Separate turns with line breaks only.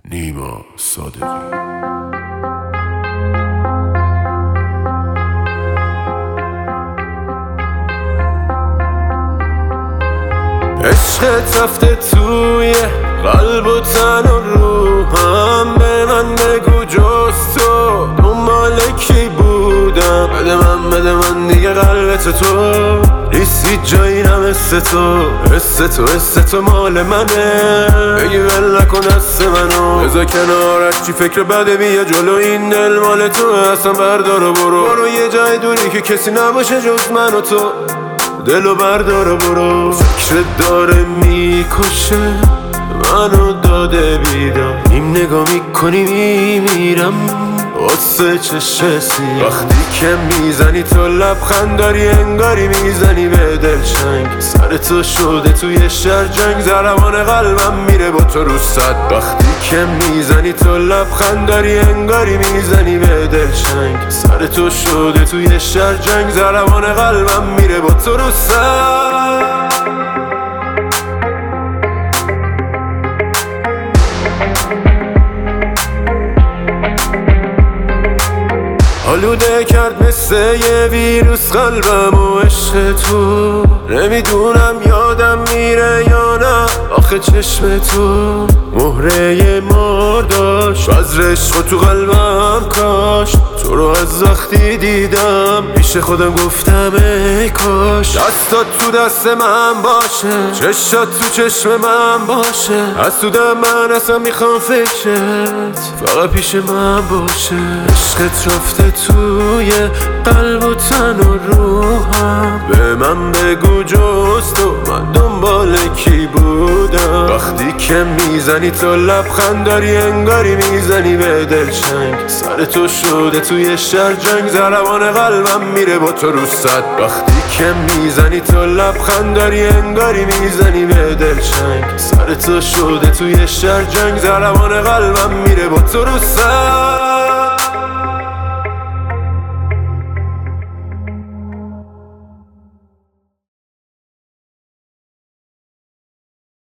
نیما صادقی.
عشقت رفته توی قلب و تن و روحم، به من بگو جز تو دنبال کی بودم. بده من دیگه قلبت تو نیستی جایی نمسته تو. حس تو مال منه، بگی ول نکن دست منو. بذار کنارش چی فکر بده، بیا جلو این دل مال تو. اصلا بردار و برو یه جای دوری که کسی نباشه جز من و تو. دلو بردار و برو. فکرت داره میکشه منو داده بیدار، نیم نگاه میکنی میمیرم واسه چشم سیاه. وقتی که میزنی تو لبخند داری انگاری میزنی به دلچنگ. سر تو شده توی شهر جنگ، ضربان قلبم میره با تو رو صد. وقتی که میزنی تو لبخند داری انگاری میزنی به دلچنگ. سر تو شده توی شهر جنگ، ضربان قلبم میره با تو رو صد. آلوده کرد مثل یه ویروس قلبم و عشق تو. نمیدونم یادم میره یا نه آخه چشم تو مهره مار داشت. از عشق تو قلبم کاش تو رو از وقتی دیدم پیش خودم گفتم ای کاش دستات تو دست من باشه، چشات تو چشم من باشه. از تو دم من اصلا میخوام فکرت فقط پیش من باشه. عشقت رفته توی قلب و تن و روحم، به من بگو جز تو من دنبال کی بودم. وقتی که میزنی تو لبخند داری انگاری میزنی به دلچنگ. سر تو شده توی شهر جنگ، ضربان قلبم میره با تو رو صد. وقتی که میزنی تو لبخند داری انگاری میزنی به دلچنگ. سر تو شده توی شهر جنگ، ضربان قلبم میره با تو رو صد.